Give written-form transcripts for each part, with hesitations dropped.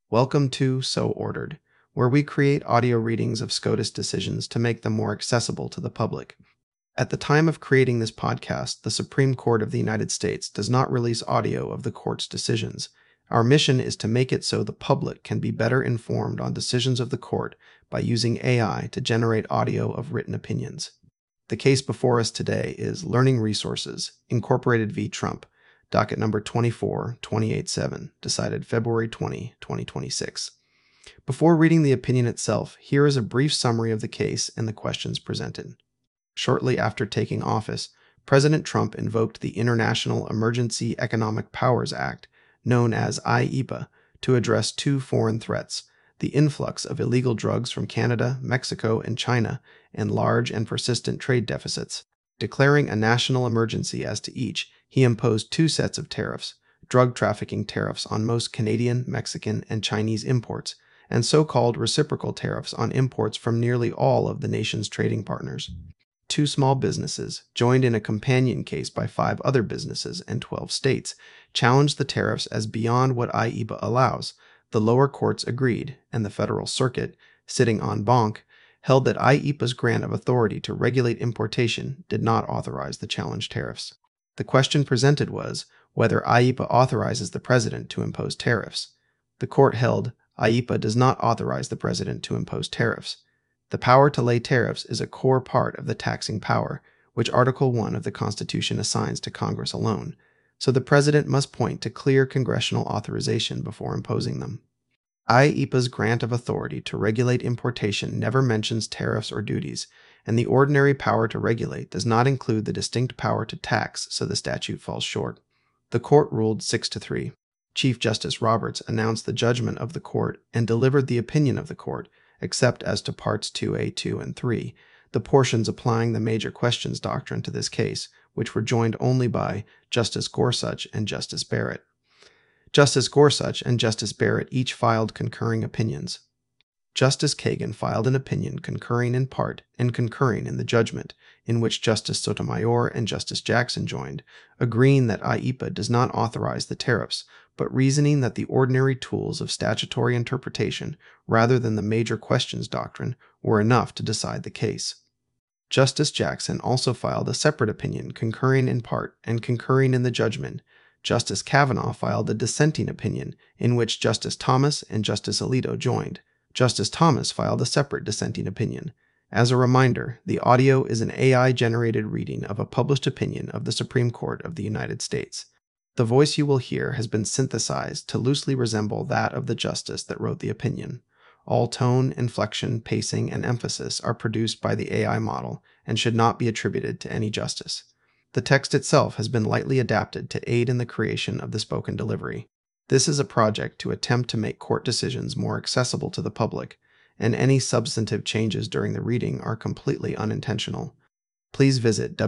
Welcome to So Ordered, where we create audio readings of SCOTUS decisions to make them more accessible to the public. At the time of creating this podcast, the Supreme Court of the United States does not release audio of the court's decisions. Our mission is to make it so the public can be better informed on decisions of the court by using AI to generate audio of written opinions. The case before us today is Learning Resources, Incorporated v. Trump, docket number 24-287, decided February 20, 2026. Before reading the opinion itself, here is a brief summary of the case and the questions presented. Shortly after taking office, President Trump invoked the International Emergency Economic Powers Act, known as IEEPA, to address two foreign threats: the influx of illegal drugs from Canada, Mexico, and China, and large and persistent trade deficits. Declaring a national emergency as to each, he imposed two sets of tariffs: drug trafficking tariffs on most Canadian, Mexican, and Chinese imports, and so-called reciprocal tariffs on imports from nearly all of the nation's trading partners. Two small businesses, joined in a companion case by 5 other businesses and 12 states, challenged the tariffs as beyond what IEEPA allows. The lower courts agreed, and the Federal Circuit, sitting en banc, held that IEEPA's grant of authority to regulate importation did not authorize the challenged tariffs. The question presented was whether IEEPA authorizes the president to impose tariffs. The court held IEEPA does not authorize the president to impose tariffs. The power to lay tariffs is a core part of the taxing power, which Article 1 of the Constitution assigns to Congress alone, so the president must point to clear congressional authorization before imposing them. IEEPA's grant of authority to regulate importation never mentions tariffs or duties, and the ordinary power to regulate does not include the distinct power to tax, so the statute falls short. The court ruled 6-3. Chief Justice Roberts announced the judgment of the court and delivered the opinion of the court, except as to Parts 2A, 2, and 3, the portions applying the major questions doctrine to this case, which were joined only by Justice Gorsuch and Justice Barrett. Justice Gorsuch and Justice Barrett each filed concurring opinions. Justice Kagan filed an opinion concurring in part and concurring in the judgment, in which Justice Sotomayor and Justice Jackson joined, agreeing that IEEPA does not authorize the tariffs, but reasoning that the ordinary tools of statutory interpretation, rather than the major questions doctrine, were enough to decide the case. Justice Jackson also filed a separate opinion concurring in part and concurring in the judgment. Justice Kavanaugh filed a dissenting opinion, in which Justice Thomas and Justice Alito joined. Justice Thomas filed a separate dissenting opinion. As a reminder, the audio is an AI-generated reading of a published opinion of the Supreme Court of the United States. The voice you will hear has been synthesized to loosely resemble that of the justice that wrote the opinion. All tone, inflection, pacing, and emphasis are produced by the AI model and should not be attributed to any justice. The text itself has been lightly adapted to aid in the creation of the spoken delivery. This is a project to attempt to make court decisions more accessible to the public, and any substantive changes during the reading are completely unintentional. Please visit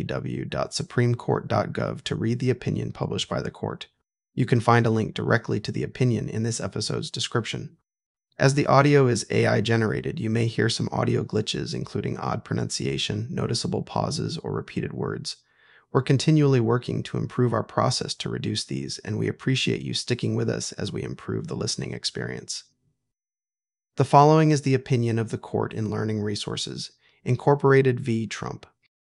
www.supremecourt.gov to read the opinion published by the court. You can find a link directly to the opinion in this episode's description. As the audio is AI-generated, you may hear some audio glitches, including odd pronunciation, noticeable pauses, or repeated words. We're continually working to improve our process to reduce these, and we appreciate you sticking with us as we improve the listening experience. The following is the opinion of the court in Learning Resources, Incorporated v. Trump.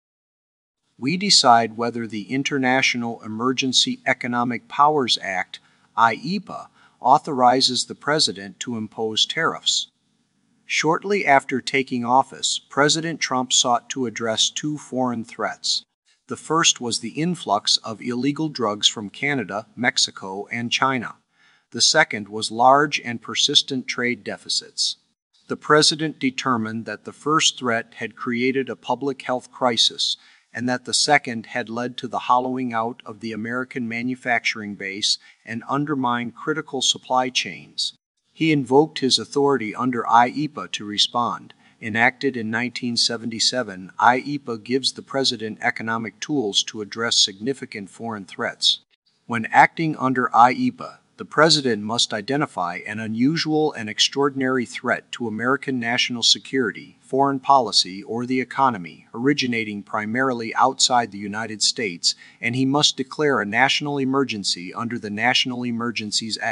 We decide whether the International Emergency Economic Powers Act, IEEPA, authorizes the President to impose tariffs. Shortly after taking office, President Trump sought to address two foreign threats. The first was the influx of illegal drugs from Canada, Mexico, and China. The second was large and persistent trade deficits. The President determined that the first threat had created a public health crisis and that the second had led to the hollowing out of the American manufacturing base and undermined critical supply chains. He invoked his authority under IEEPA to respond. Enacted in 1977, IEEPA gives the President economic tools to address significant foreign threats. When acting under IEEPA, the President must identify an unusual and extraordinary threat to American national security, foreign policy, or the economy, originating primarily outside the United States, and he must declare a national emergency under the National Emergencies Act.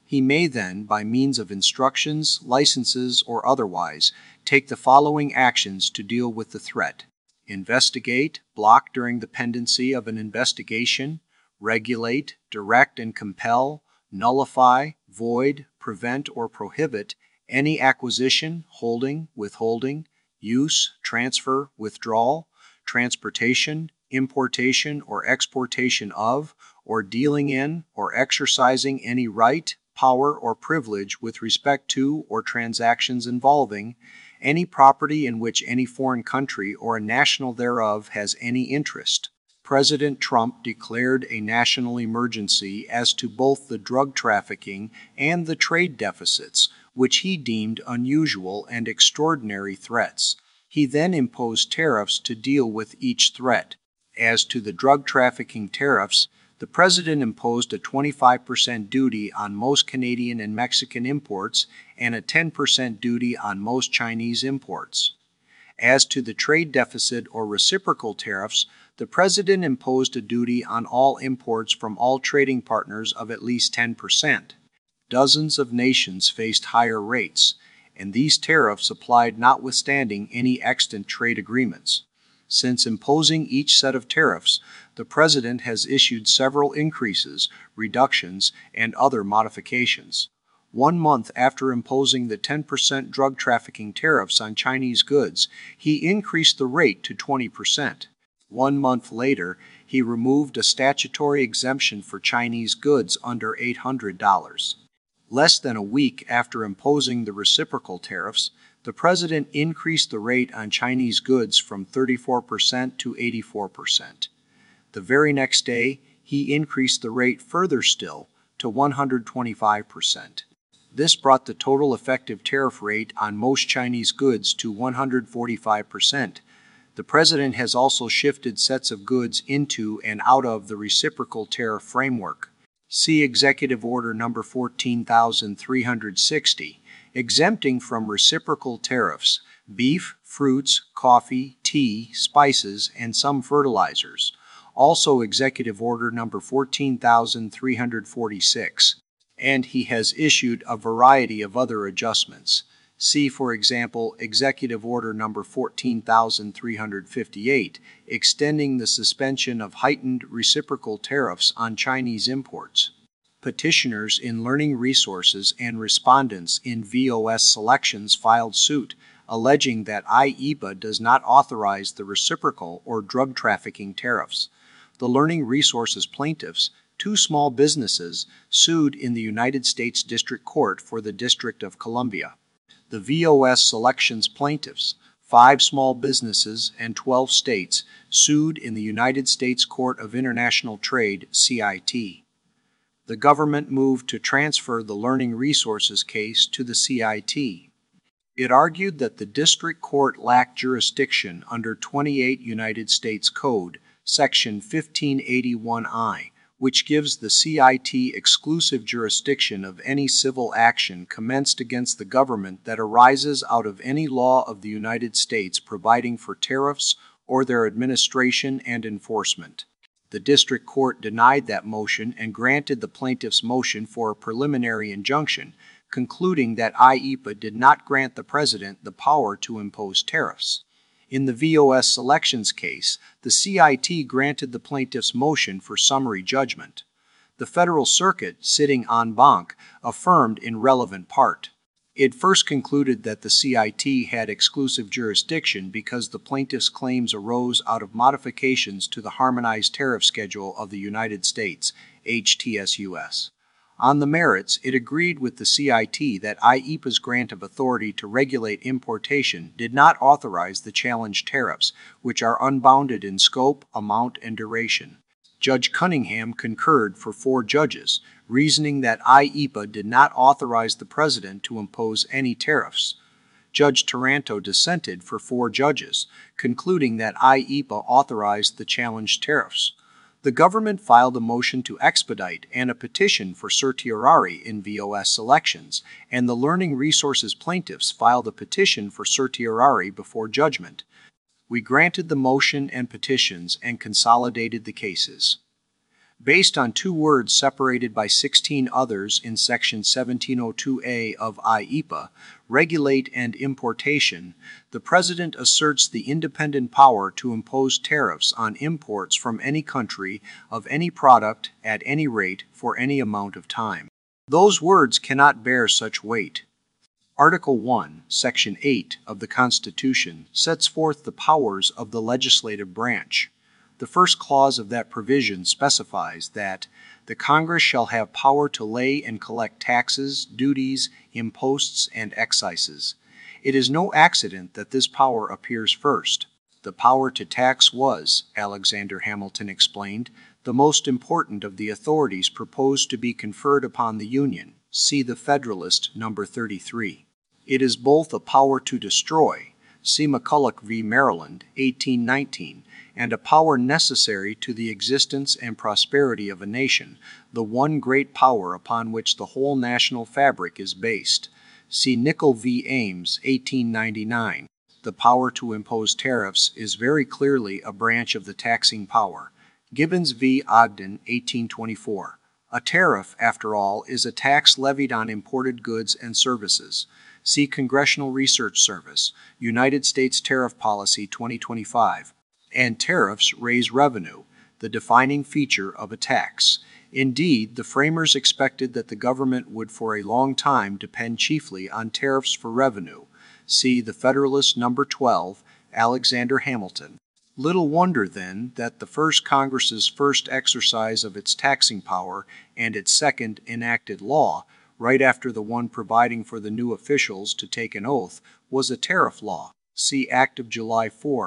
He may then, by means of instructions, licenses, or otherwise, take the following actions to deal with the threat: investigate, block during the pendency of an investigation, regulate, direct and compel, nullify, void, prevent, or prohibit any acquisition, holding, withholding, use, transfer, withdrawal, transportation, importation, or exportation of, or dealing in, or exercising any right, power, or privilege with respect to or transactions involving any property in which any foreign country or a national thereof has any interest. President Trump declared a national emergency as to both the drug trafficking and the trade deficits, which he deemed unusual and extraordinary threats. He then imposed tariffs to deal with each threat. As to the drug trafficking tariffs, the President imposed a 25% duty on most Canadian and Mexican imports and a 10% duty on most Chinese imports. As to the trade deficit or reciprocal tariffs, the President imposed a duty on all imports from all trading partners of at least 10%. Dozens of nations faced higher rates, and these tariffs applied notwithstanding any extant trade agreements. Since imposing each set of tariffs, the President has issued several increases, reductions, and other modifications. 1 month after imposing the 10% drug trafficking tariffs on Chinese goods, he increased the rate to 20%. 1 month later, he removed a statutory exemption for Chinese goods under $800. Less than a week after imposing the reciprocal tariffs, the President increased the rate on Chinese goods from 34% to 84%. The very next day, he increased the rate further still to 125%. This brought the total effective tariff rate on most Chinese goods to 145%. The President has also shifted sets of goods into and out of the reciprocal tariff framework. See Executive Order Number 14,360, exempting from reciprocal tariffs beef, fruits, coffee, tea, spices, and some fertilizers. Also Executive Order Number 14,346. And he has issued a variety of other adjustments. See, for example, Executive Order Number 14,358, extending the suspension of heightened reciprocal tariffs on Chinese imports. Petitioners in Learning Resources and respondents in VOS Selections filed suit, alleging that IEEPA does not authorize the reciprocal or drug trafficking tariffs. The Learning Resources plaintiffs, 2 small businesses, sued in the United States District Court for the District of Columbia. The VOS Selections plaintiffs, 5 small businesses and 12 states, sued in the United States Court of International Trade, CIT. The government moved to transfer the Learning Resources case to the CIT. It argued that the district court lacked jurisdiction under 28 United States Code, Section 1581I, which gives the CIT exclusive jurisdiction of any civil action commenced against the government that arises out of any law of the United States providing for tariffs or their administration and enforcement. The district court denied that motion and granted the plaintiff's motion for a preliminary injunction, concluding that IEEPA did not grant the President the power to impose tariffs. In the VOS Selections case, the CIT granted the plaintiff's motion for summary judgment. The Federal Circuit, sitting en banc, affirmed in relevant part. It first concluded that the CIT had exclusive jurisdiction because the plaintiff's claims arose out of modifications to the Harmonized Tariff Schedule of the United States, HTSUS. On the merits, it agreed with the CIT that IEEPA's grant of authority to regulate importation did not authorize the challenged tariffs, which are unbounded in scope, amount, and duration. Judge Cunningham concurred for 4 judges, reasoning that IEEPA did not authorize the President to impose any tariffs. Judge Taranto dissented for 4 judges, concluding that IEEPA authorized the challenged tariffs. The government filed a motion to expedite and a petition for certiorari in VOS Selections, and the Learning Resources plaintiffs filed a petition for certiorari before judgment. We granted the motion and petitions and consolidated the cases. based on two words separated by 16 others in Section 1702A of IEPA, regulate and importation, the President asserts the independent power to impose tariffs on imports from any country of any product at any rate for any amount of time. Those words cannot bear such weight. Article 1, Section 8 of the Constitution sets forth the powers of the legislative branch. The first clause of that provision specifies that the Congress shall have power to lay and collect taxes, duties, imposts, and excises. It is no accident that this power appears first. The power to tax was, Alexander Hamilton explained, the most important of the authorities proposed to be conferred upon the Union. See the Federalist, number 33. It is both a power to destroy, see McCulloch v. Maryland, 1819, and a power necessary to the existence and prosperity of a nation, the one great power upon which the whole national fabric is based. See Nicol v. Ames, 1899. The power to impose tariffs is very clearly a branch of the taxing power. Gibbons v. Ogden, 1824. A tariff, after all, is a tax levied on imported goods and services. See Congressional Research Service, United States Tariff Policy 2025. And tariffs raise revenue, the defining feature of a tax. Indeed, the framers expected that the government would for a long time depend chiefly on tariffs for revenue. See the Federalist number 12, Alexander Hamilton. Little wonder, then, that the first Congress's first exercise of its taxing power and its second enacted law, right after the one providing for the new officials to take an oath, was a tariff law. See Act of July 4,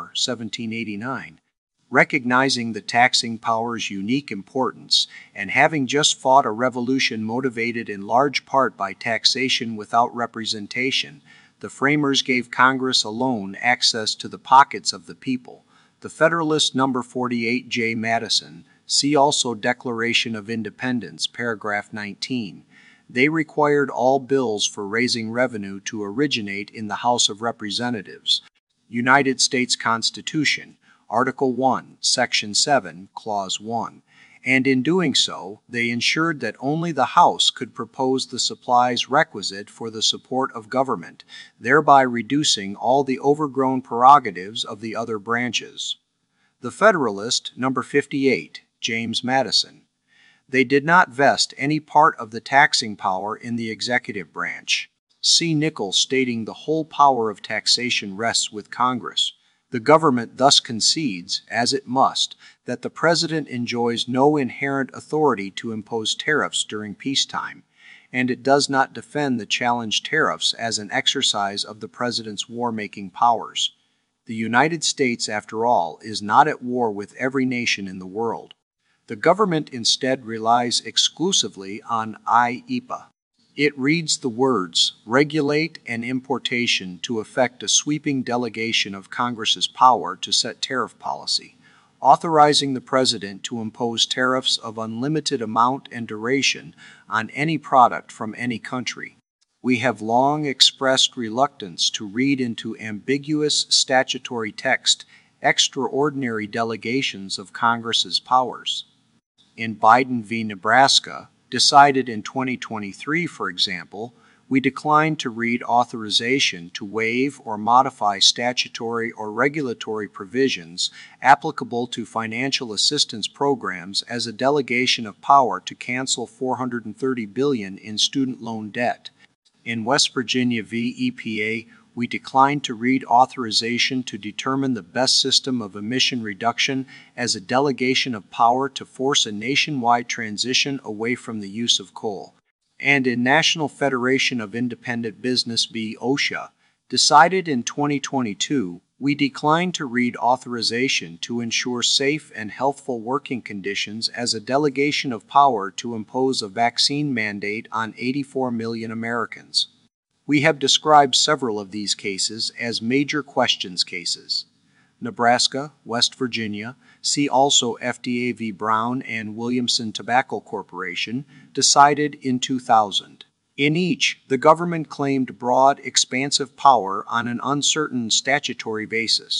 1789. Recognizing the taxing power's unique importance, and having just fought a revolution motivated in large part by taxation without representation, the framers gave Congress alone access to the pockets of the people. The Federalist number 48 J. Madison, see also Declaration of Independence, paragraph 19. They required all bills for raising revenue to originate in the House of Representatives. United States Constitution, Article 1, Section 7, Clause 1. And in doing so, they ensured that only the House could propose the supplies requisite for the support of government, thereby reducing all the overgrown prerogatives of the other branches. The Federalist, number 58, James Madison. They did not vest any part of the taxing power in the executive branch. See Nichols stating the whole power of taxation rests with Congress. The government thus concedes, as it must, that the President enjoys no inherent authority to impose tariffs during peacetime, and it does not defend the challenged tariffs as an exercise of the President's war-making powers. The United States, after all, is not at war with every nation in the world. The government instead relies exclusively on IEPA. It reads the words, regulate and importation to effect a sweeping delegation of Congress's power to set tariff policy, authorizing the President to impose tariffs of unlimited amount and duration on any product from any country. We have long expressed reluctance to read into ambiguous statutory text extraordinary delegations of Congress's powers. In Biden v. Nebraska, decided in 2023, for example, we declined to read authorization to waive or modify statutory or regulatory provisions applicable to financial assistance programs as a delegation of power to cancel $430 billion in student loan debt. In West Virginia v. EPA, we declined to read authorization to determine the best system of emission reduction as a delegation of power to force a nationwide transition away from the use of coal. And in National Federation of Independent Business v. OSHA, decided in 2022, we declined to read authorization to ensure safe and healthful working conditions as a delegation of power to impose a vaccine mandate on 84 million Americans. We have described several of these cases as major questions cases. Nebraska, West Virginia, see also FDA v. Brown and Williamson Tobacco Corporation, decided in 2000. In each, the government claimed broad, expansive power on an uncertain statutory basis.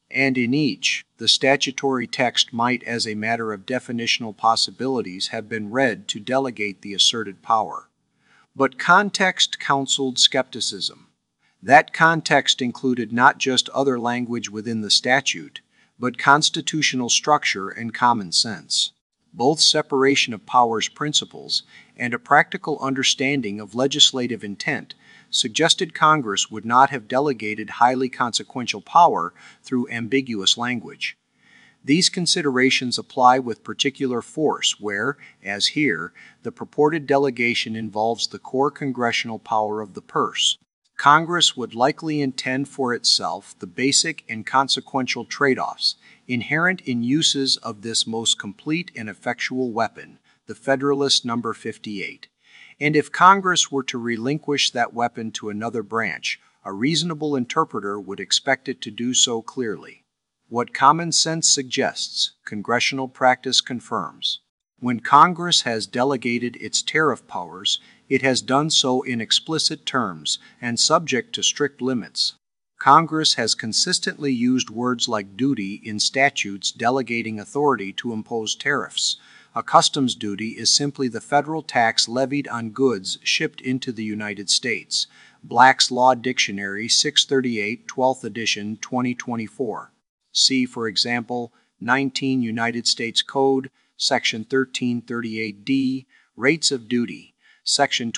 and in each, the statutory text might, as a matter of definitional possibilities, have been read to delegate the asserted power. But context counseled skepticism. That context included not just other language within the statute, but constitutional structure and common sense. Both separation of powers principles and a practical understanding of legislative intent suggested Congress would not have delegated highly consequential power through ambiguous language. These considerations apply with particular force where, as here, the purported delegation involves the core congressional power of the purse. Congress would likely intend for itself the basic and consequential trade-offs inherent in uses of this most complete and effectual weapon, the Federalist Number 58. And if Congress were to relinquish that weapon to another branch, a reasonable interpreter would expect it to do so clearly. What common sense suggests, congressional practice confirms. When Congress has delegated its tariff powers, it has done so in explicit terms and subject to strict limits. Congress has consistently used words like duty in statutes delegating authority to impose tariffs. A customs duty is simply the federal tax levied on goods shipped into the United States. Black's Law Dictionary, 638, 12th edition, 2024. See, for example, 19 United States Code, Section 1338D, Rates of Duty, Section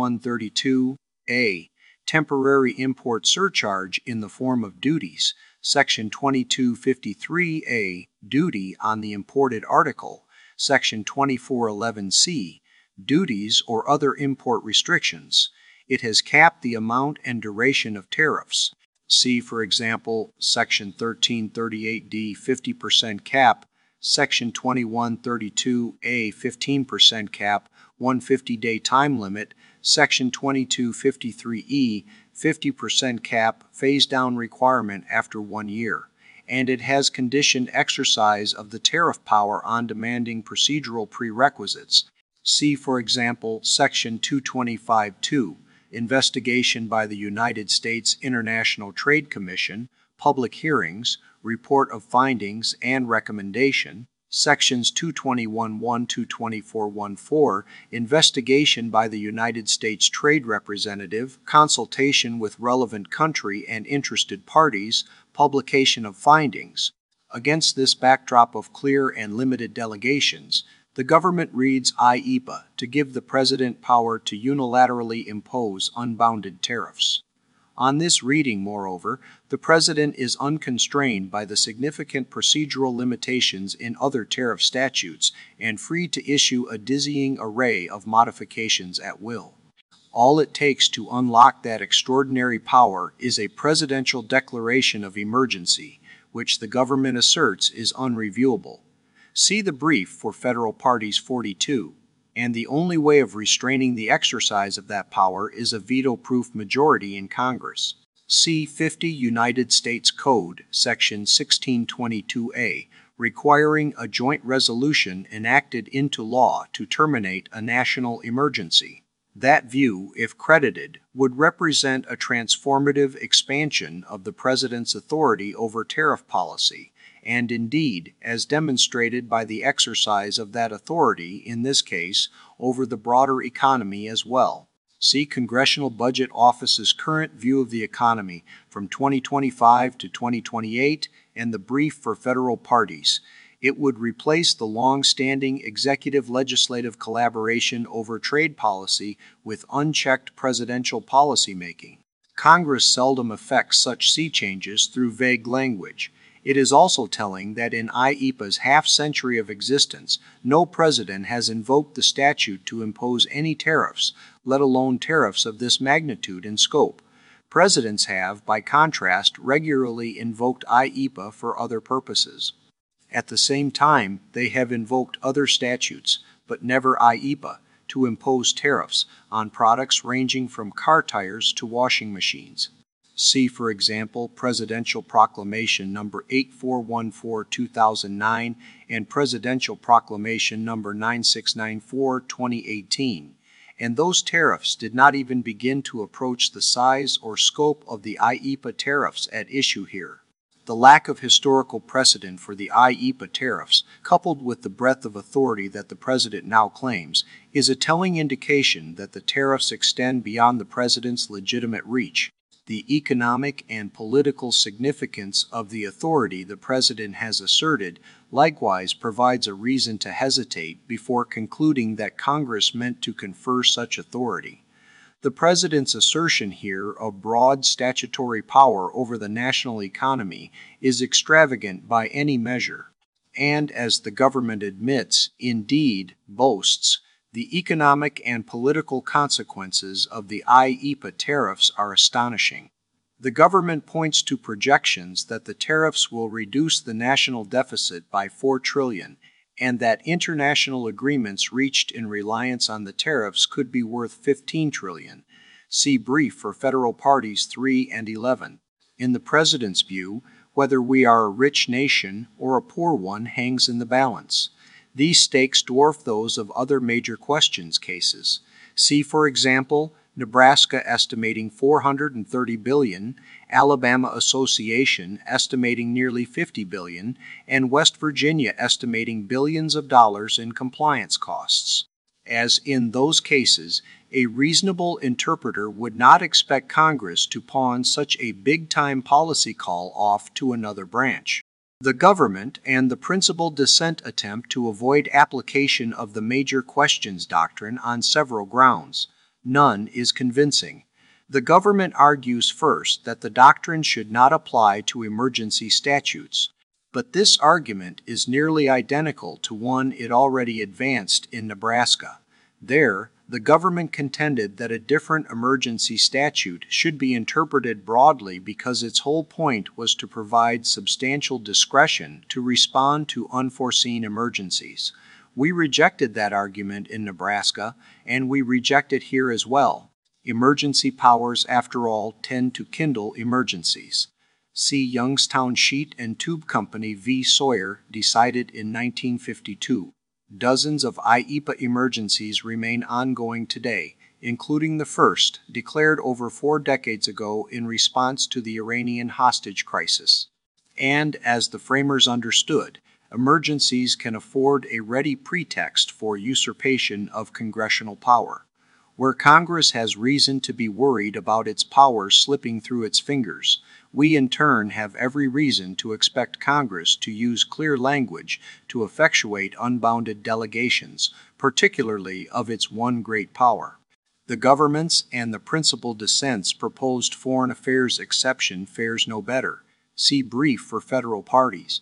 2132A, Temporary Import Surcharge in the form of duties, Section 2253A, Duty on the imported article, Section 2411C, Duties or other import restrictions. It has capped the amount and duration of tariffs. See, for example, Section 1338D, 50% cap, Section 2132A, 15% cap, 150-day time limit, Section 2253E, 50% cap, phase-down requirement after 1 year. And it has conditioned exercise of the tariff power on demanding procedural prerequisites. See, for example, Section 225(2), investigation by the United States International Trade Commission, public hearings, report of findings, and recommendation. Sections 221(1) to 224(14), investigation by the United States Trade Representative, consultation with relevant country and interested parties, publication of findings. Against this backdrop of clear and limited delegations, the government reads IEEPA to give the President power to unilaterally impose unbounded tariffs. On this reading, moreover, the President is unconstrained by the significant procedural limitations in other tariff statutes and free to issue a dizzying array of modifications at will. All it takes to unlock that extraordinary power is a presidential declaration of emergency, which the government asserts is unreviewable. See the brief for Federal Parties 42, and the only way of restraining the exercise of that power is a veto-proof majority in Congress. See 50 United States Code, Section 1622A, requiring a joint resolution enacted into law to terminate a national emergency. That view, if credited, would represent a transformative expansion of the President's authority over tariff policy, and indeed, as demonstrated by the exercise of that authority, in this case, over the broader economy as well. See Congressional Budget Office's current view of the economy from 2025 to 2028 and the brief for federal parties. It would replace the long-standing executive-legislative collaboration over trade policy with unchecked presidential policymaking. Congress seldom effects such sea changes through vague language. It is also telling that in IEEPA's half-century of existence, no president has invoked the statute to impose any tariffs, let alone tariffs of this magnitude and scope. Presidents have, by contrast, regularly invoked IEEPA for other purposes. At the same time, they have invoked other statutes, but never IEEPA, to impose tariffs on products ranging from car tires to washing machines. See, for example, Presidential Proclamation No. 8414/2009 and Presidential Proclamation No. 9694/2018. And those tariffs did not even begin to approach the size or scope of the IEEPA tariffs at issue here. The lack of historical precedent for the IEEPA tariffs, coupled with the breadth of authority that the President now claims, is a telling indication that the tariffs extend beyond the President's legitimate reach. The economic and political significance of the authority the President has asserted likewise provides a reason to hesitate before concluding that Congress meant to confer such authority. The President's assertion here of broad statutory power over the national economy is extravagant by any measure, and as the government admits, indeed boasts, the economic and political consequences of the IEEPA tariffs are astonishing. The government points to projections that the tariffs will reduce the national deficit by $4 trillion, and that international agreements reached in reliance on the tariffs could be worth $15 trillion. See brief for Federal Parties 3 and 11. In the President's view, whether we are a rich nation or a poor one hangs in the balance. These stakes dwarf those of other major questions cases. See, for example, Nebraska estimating $430 billion, Alabama Association estimating nearly $50 billion, and West Virginia estimating billions of dollars in compliance costs. As in those cases, a reasonable interpreter would not expect Congress to pawn such a big-time policy call off to another branch. The government and the principal dissent attempt to avoid application of the major questions doctrine on several grounds. None is convincing. The government argues first that the doctrine should not apply to emergency statutes, but this argument is nearly identical to one it already advanced in Nebraska. There, the government contended that a different emergency statute should be interpreted broadly because its whole point was to provide substantial discretion to respond to unforeseen emergencies. We rejected that argument in Nebraska, and we reject it here as well. Emergency powers, after all, tend to kindle emergencies. See Youngstown Sheet and Tube Company v. Sawyer, decided in 1952. Dozens of IEEPA emergencies remain ongoing today, including the first, declared over 4 decades ago in response to the Iranian hostage crisis. And, as the framers understood, emergencies can afford a ready pretext for usurpation of congressional power. Where Congress has reason to be worried about its powers slipping through its fingers, we in turn have every reason to expect Congress to use clear language to effectuate unbounded delegations, particularly of its one great power. The government's and the principal dissent's proposed foreign affairs exception fares no better. See brief for Federal Parties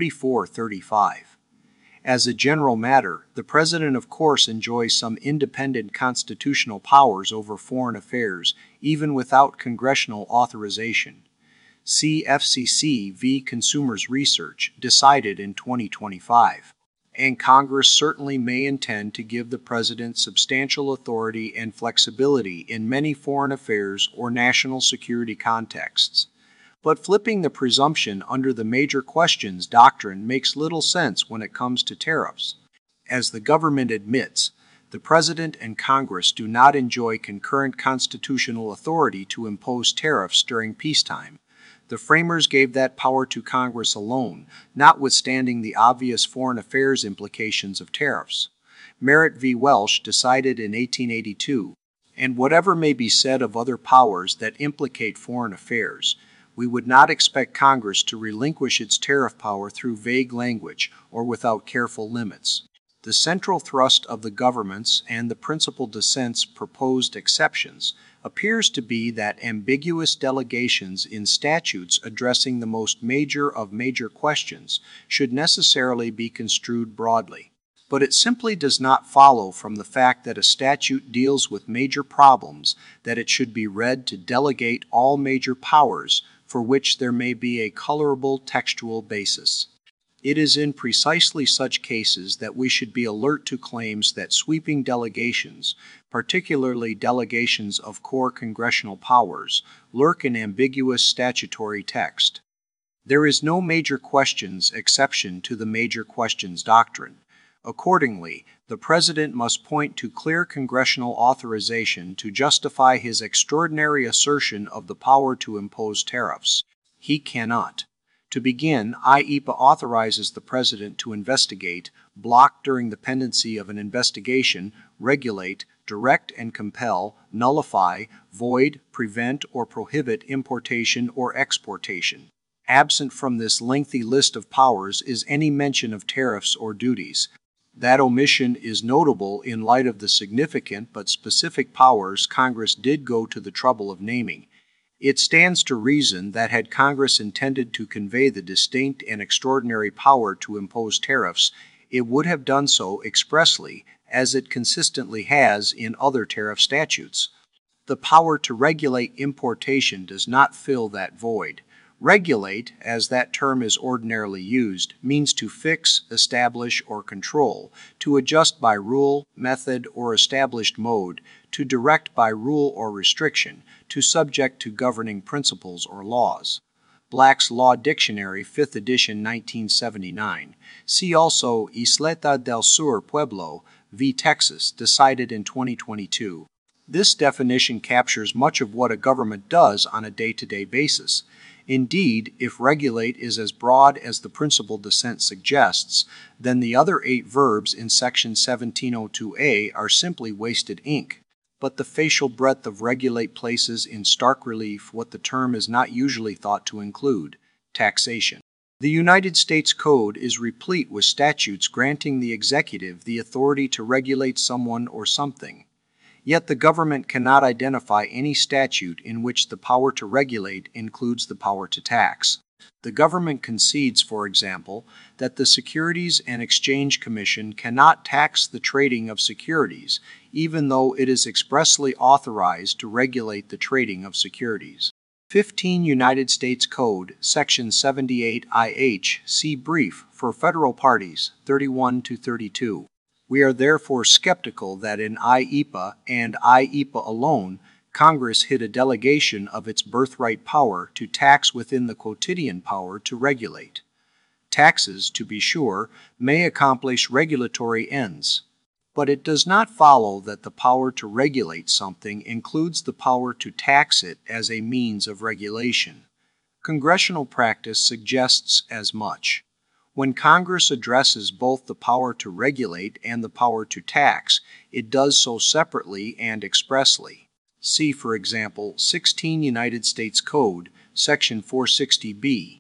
34-35. As a general matter, the President of course enjoys some independent constitutional powers over foreign affairs, even without congressional authorization. See FCC v. Consumers Research, decided in 2025. And Congress certainly may intend to give the President substantial authority and flexibility in many foreign affairs or national security contexts. But flipping the presumption under the major questions doctrine makes little sense when it comes to tariffs. As the government admits, the President and Congress do not enjoy concurrent constitutional authority to impose tariffs during peacetime. The framers gave that power to Congress alone, notwithstanding the obvious foreign affairs implications of tariffs. Merritt v. Welsh, decided in 1882. And whatever may be said of other powers that implicate foreign affairs, we would not expect Congress to relinquish its tariff power through vague language or without careful limits. The central thrust of the government's and the principal dissent's proposed exceptions appears to be that ambiguous delegations in statutes addressing the most major of major questions should necessarily be construed broadly. But it simply does not follow from the fact that a statute deals with major problems that it should be read to delegate all major powers for which there may be a colorable textual basis. It is in precisely such cases that we should be alert to claims that sweeping delegations, particularly delegations of core congressional powers, lurk in ambiguous statutory text. There is no major questions exception to the major questions doctrine. Accordingly, the President must point to clear congressional authorization to justify his extraordinary assertion of the power to impose tariffs. He cannot. To begin, IEPA authorizes the President to investigate, block during the pendency of an investigation, regulate, direct and compel, nullify, void, prevent, or prohibit importation or exportation. Absent from this lengthy list of powers is any mention of tariffs or duties. That omission is notable in light of the significant but specific powers Congress did go to the trouble of naming. It stands to reason that had Congress intended to convey the distinct and extraordinary power to impose tariffs, it would have done so expressly, as it consistently has in other tariff statutes. The power to regulate importation does not fill that void. Regulate, as that term is ordinarily used, means to fix, establish, or control, to adjust by rule, method, or established mode, to direct by rule or restriction, to subject to governing principles or laws. Black's Law Dictionary, 5th edition, 1979. See also Isleta del Sur Pueblo v. Texas, decided in 2022. This definition captures much of what a government does on a day-to-day basis. Indeed, if regulate is as broad as the principal dissent suggests, then the other 8 verbs in Section 1702A are simply wasted ink. But the facial breadth of regulate places in stark relief what the term is not usually thought to include: taxation. The United States Code is replete with statutes granting the executive the authority to regulate someone or something. Yet the government cannot identify any statute in which the power to regulate includes the power to tax. The government concedes, for example, that the Securities and Exchange Commission cannot tax the trading of securities, even though it is expressly authorized to regulate the trading of securities. 15 United States Code, Section 78 IH, see brief for federal parties, 31 to 32. We are therefore skeptical that in IEPA and IEPA alone, Congress hid a delegation of its birthright power to tax within the quotidian power to regulate. Taxes, to be sure, may accomplish regulatory ends, but it does not follow that the power to regulate something includes the power to tax it as a means of regulation. Congressional practice suggests as much. When Congress addresses both the power to regulate and the power to tax, it does so separately and expressly. See, for example, 16 United States Code, Section 460B,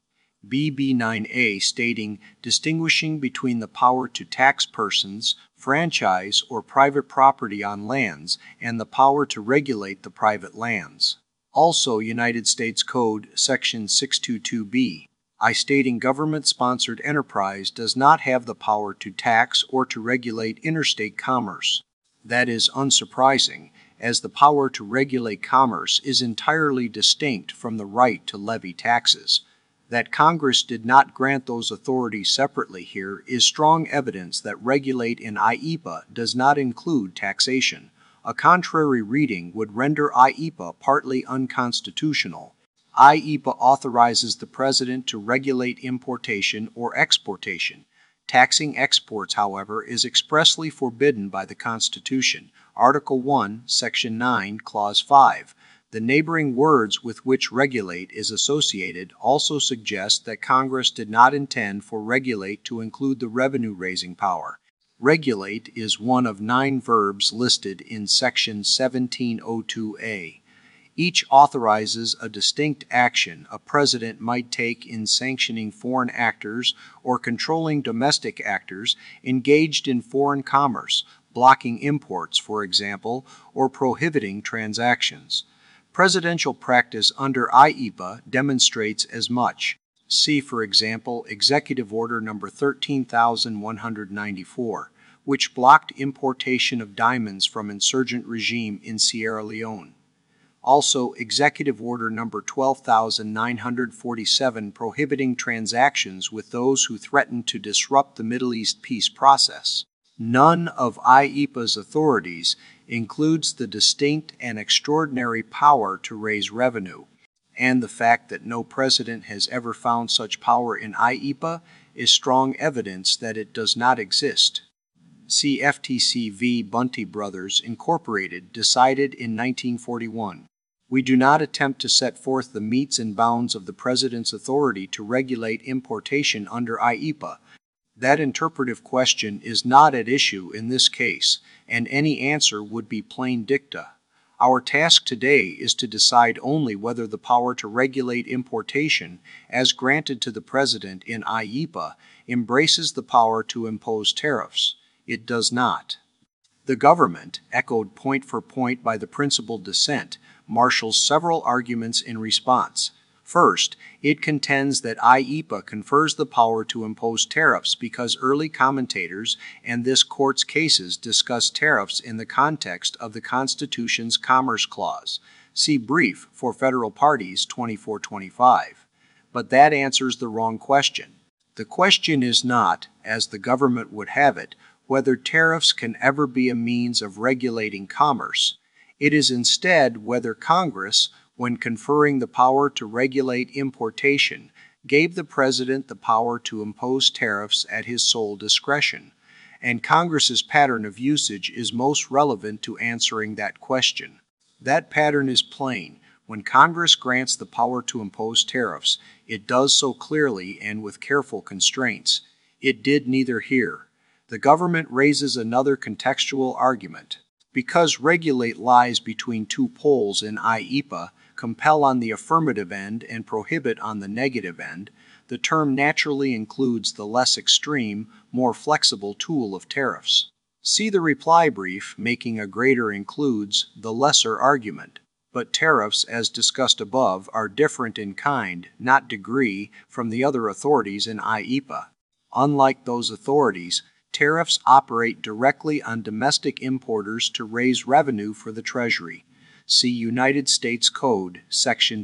BB9A, stating distinguishing between the power to tax persons, franchise, or private property on lands and the power to regulate the private lands. Also, United States Code, Section 622B, stating government-sponsored enterprise does not have the power to tax or to regulate interstate commerce. That is unsurprising, as the power to regulate commerce is entirely distinct from the right to levy taxes. That Congress did not grant those authorities separately here is strong evidence that regulate in IEPA does not include taxation. A contrary reading would render IEPA partly unconstitutional. IEPA authorizes the President to regulate importation or exportation. Taxing exports, however, is expressly forbidden by the Constitution. Article 1, Section 9, Clause 5. The neighboring words with which regulate is associated also suggest that Congress did not intend for regulate to include the revenue-raising power. Regulate is one of 9 verbs listed in Section 1702A. Each authorizes a distinct action a president might take in sanctioning foreign actors or controlling domestic actors engaged in foreign commerce, blocking imports, for example, or prohibiting transactions. Presidential practice under IEPA demonstrates as much. See, for example, Executive Order No. 13,194, which blocked importation of diamonds from insurgent regime in Sierra Leone. Also, Executive Order No. 12,947 prohibiting transactions with those who threaten to disrupt the Middle East peace process. None of IEPA's authorities includes the distinct and extraordinary power to raise revenue, and the fact that no president has ever found such power in IEPA is strong evidence that it does not exist. See FTC v. Bunty Brothers, Incorporated, decided in 1941. We do not attempt to set forth the metes and bounds of the President's authority to regulate importation under IEEPA. That interpretive question is not at issue in this case, and any answer would be plain dicta. Our task today is to decide only whether the power to regulate importation, as granted to the President in IEEPA, embraces the power to impose tariffs. It does not. The government, echoed point for point by the principal dissent, marshals several arguments in response. First, it contends that IEEPA confers the power to impose tariffs because early commentators and this court's cases discuss tariffs in the context of the Constitution's Commerce Clause. See Brief for Federal Parties 2425. But that answers the wrong question. The question is not, as the government would have it, whether tariffs can ever be a means of regulating commerce. It is instead whether Congress, when conferring the power to regulate importation, gave the President the power to impose tariffs at his sole discretion, and Congress's pattern of usage is most relevant to answering that question. That pattern is plain. When Congress grants the power to impose tariffs, it does so clearly and with careful constraints. It did neither here. The government raises another contextual argument. Because regulate lies between two poles in IEEPA, compel on the affirmative end and prohibit on the negative end, the term naturally includes the less extreme, more flexible tool of tariffs. See the reply brief, making a greater includes the lesser argument. But tariffs, as discussed above, are different in kind, not degree, from the other authorities in IEEPA. Unlike those authorities, tariffs operate directly on domestic importers to raise revenue for the Treasury. See United States Code, Section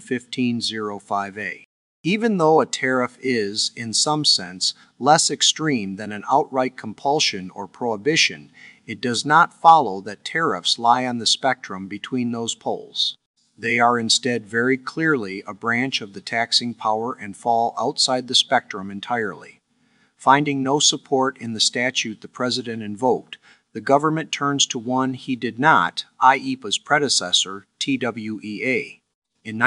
1505A. Even though a tariff is, in some sense, less extreme than an outright compulsion or prohibition, it does not follow that tariffs lie on the spectrum between those poles. They are instead very clearly a branch of the taxing power and fall outside the spectrum entirely. Finding no support in the statute the President invoked, the government turns to one he did not, IEEPA's predecessor, TWEA. In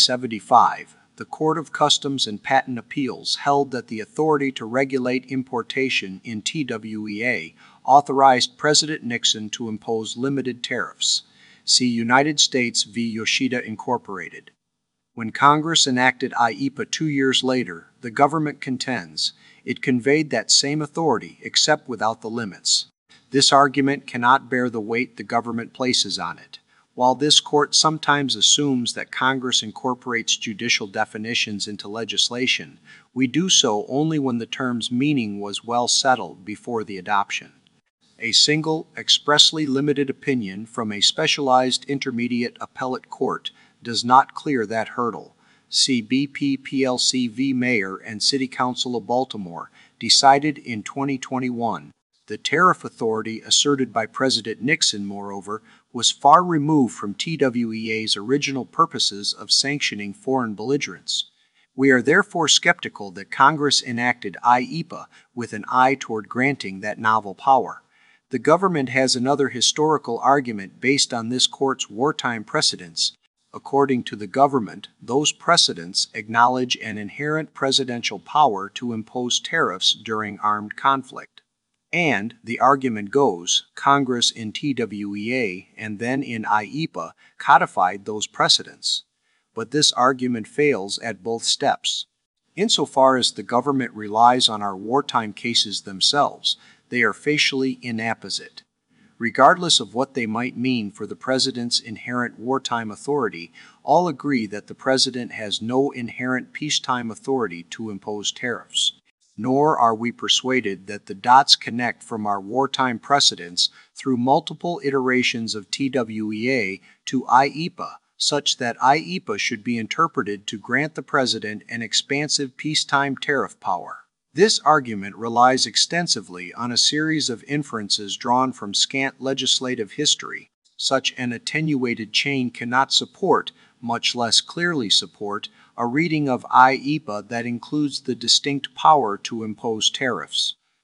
1975, the Court of Customs and Patent Appeals held that the authority to regulate importation in TWEA authorized President Nixon to impose limited tariffs. See United States v. Yoshida Incorporated. When Congress enacted IEEPA 2 years later, the government contends it conveyed that same authority except without the limits. This argument cannot bear the weight the government places on it. While this court sometimes assumes that Congress incorporates judicial definitions into legislation, we do so only when the term's meaning was well settled before the adoption. A single, expressly limited opinion from a specialized intermediate appellate court does not clear that hurdle. See BP PLC v. Mayor and City Council of Baltimore, decided in 2021. The tariff authority asserted by President Nixon, moreover, was far removed from TWEA's original purposes of sanctioning foreign belligerents. We are therefore skeptical that Congress enacted IEEPA with an eye toward granting that novel power. The government has another historical argument based on this court's wartime precedents. According to the government, those precedents acknowledge an inherent presidential power to impose tariffs during armed conflict. And, the argument goes, Congress in TWEA and then in IEEPA codified those precedents. But this argument fails at both steps. Insofar as the government relies on our wartime cases themselves, they are facially inapposite. Regardless of what they might mean for the President's inherent wartime authority, all agree that the President has no inherent peacetime authority to impose tariffs. Nor are we persuaded that the dots connect from our wartime precedents through multiple iterations of TWEA to IEEPA, such that IEEPA should be interpreted to grant the President an expansive peacetime tariff power. This argument relies extensively on a series of inferences drawn from scant legislative history. Such an attenuated chain cannot support, much less clearly support, a reading of IEEPA that includes the distinct power to impose tariffs.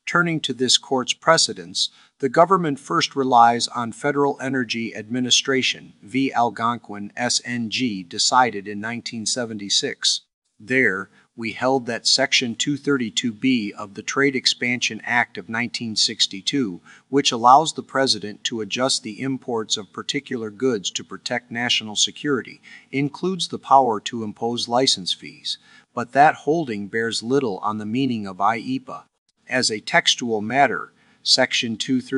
Turning to this court's precedents, the government first relies on Federal Energy Administration v. Algonquin SNG decided in 1976. There, we held that Section 232B of the Trade Expansion Act of 1962, which allows the President to adjust the imports of particular goods to protect national security, includes the power to impose license fees, but that holding bears little on the meaning of IEEPA. As a textual matter, Section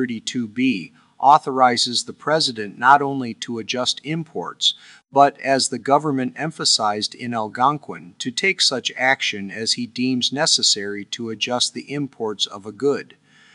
232B authorizes the President not only to adjust imports, but, as the government emphasized in Algonquin, to take such action as he deems necessary to adjust the imports of a good.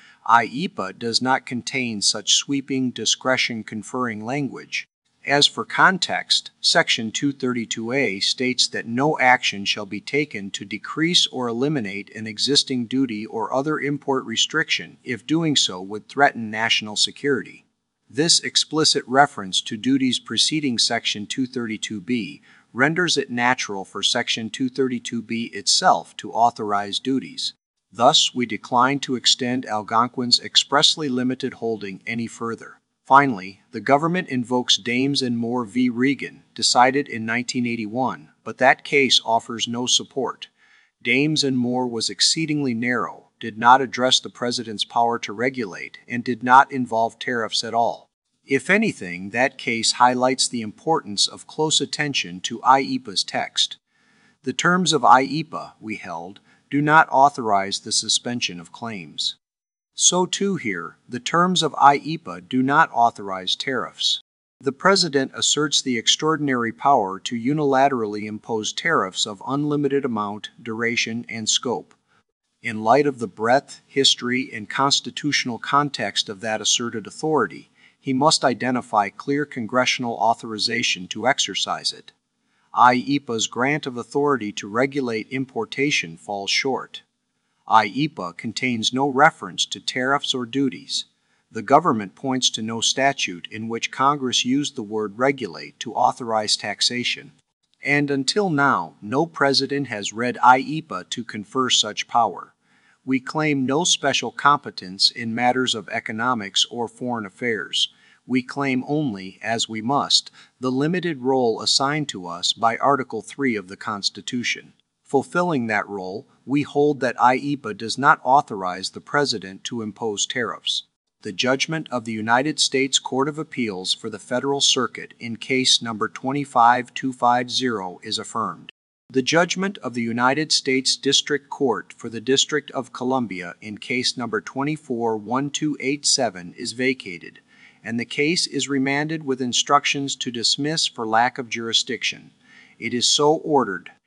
IEEPA does not contain such sweeping, discretion-conferring language. As for context, Section 232A states that no action shall be taken to decrease or eliminate an existing duty or other import restriction if doing so would threaten national security. This explicit reference to duties preceding Section 232B renders it natural for Section 232B itself to authorize duties. Thus, we decline to extend Algonquin's expressly limited holding any further. Finally, the government invokes Dames and Moore v. Regan, decided in 1981, but that case offers no support. Dames and Moore was exceedingly narrow, did not address the President's power to regulate, and did not involve tariffs at all. If anything, that case highlights the importance of close attention to IEEPA's text. The terms of IEEPA, we held, do not authorize the suspension of claims. So too here, the terms of IEEPA do not authorize tariffs. The President asserts the extraordinary power to unilaterally impose tariffs of unlimited amount, duration, and scope. In light of the breadth, history, and constitutional context of that asserted authority, he must identify clear congressional authorization to exercise it. IEEPA's grant of authority to regulate importation falls short. IEEPA contains no reference to tariffs or duties. The government points to no statute in which Congress used the word regulate to authorize taxation. And until now, no president has read IEEPA to confer such power. We claim no special competence in matters of economics or foreign affairs. We claim only, as we must, the limited role assigned to us by Article 3 of the Constitution. Fulfilling that role, we hold that IEEPA does not authorize the President to impose tariffs. The judgment of the United States Court of Appeals for the Federal Circuit in case number 25250 is affirmed. The judgment of the United States District Court for the District of Columbia in case number 241287 is vacated, and the case is remanded with instructions to dismiss for lack of jurisdiction. It is so ordered.